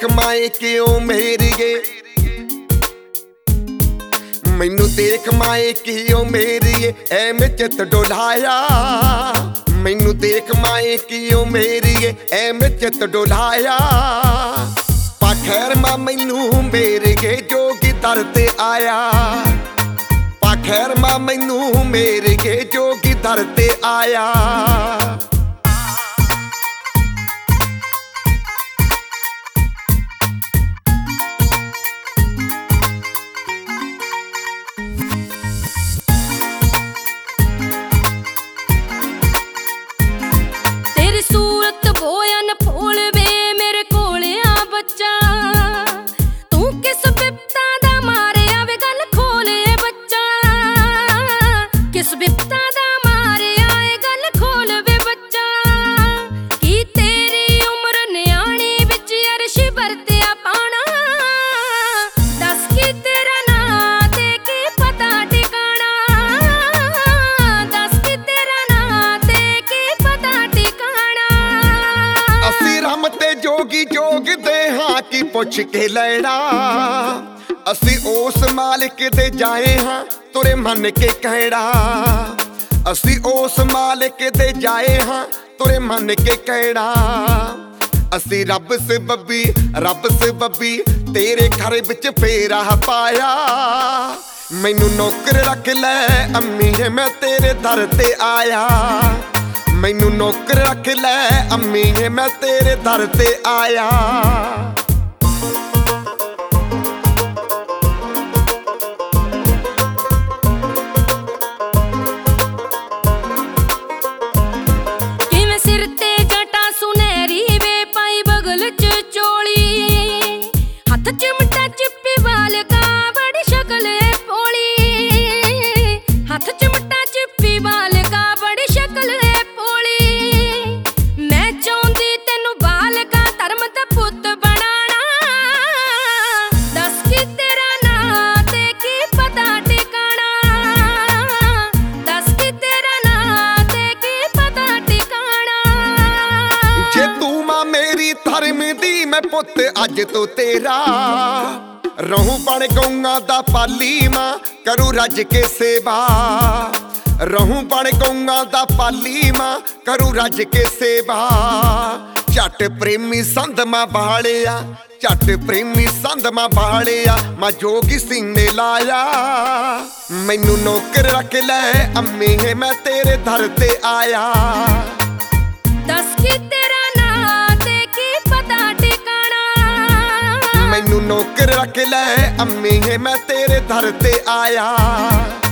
देख माए क्यों मेरिए, मैनू देख माए क्यों मेरिए ऐवें चित डोलाया। मैनू देख माए क्यों मेरिए ऐवें चित डोलाया। पाखैर मां मैनू मेरिए जोगी दर ते आया। पाखैर मां मैनू मेरिए जोगी दर ते आया। जोगी जोग दे हाँ की पुछ के लैड़ा। असी उस मालिक दे जाए हाँ तुरे मन के कहड़ा। असी उस मालिक दे जाए हाँ तुरे मन के कहड़ा। असी रब से बब्बी तेरे घर बिच फेरा पाया। मैनू नौकर रख ले अम्मी है मैं तेरे दर ते आया। मैनू नौकर रख ले अम्मी है मैं तेरे दर ते आया। किवें सिर ते जटा सुनहरी वे पाई बगल च चोली। हथ चिमटा चिप्पी वाल का बड़ी शक्ल है भोली। हथ चिमटा चिप्पी वाल का बड़ी शक्ल है। मैं पुत अज तो तेरा रहूं बण गऊंगा दा पाली मां करूं रज के सेवा। रहूं बण गऊंगा दा पाली मां करूं रज के सेवा। झट प्रेमी संध मां बहालिया, झट प्रेमी संध मां बहालिया मां जोगी सीने लाया। मैनू नौकर रख ले अम्मी है मैं तेरे दर ते आया। दस की तेरा नां ते की पता ठिकाना। मैनू नौकर रख ले अम्मी है मैं तेरे दर ते आया।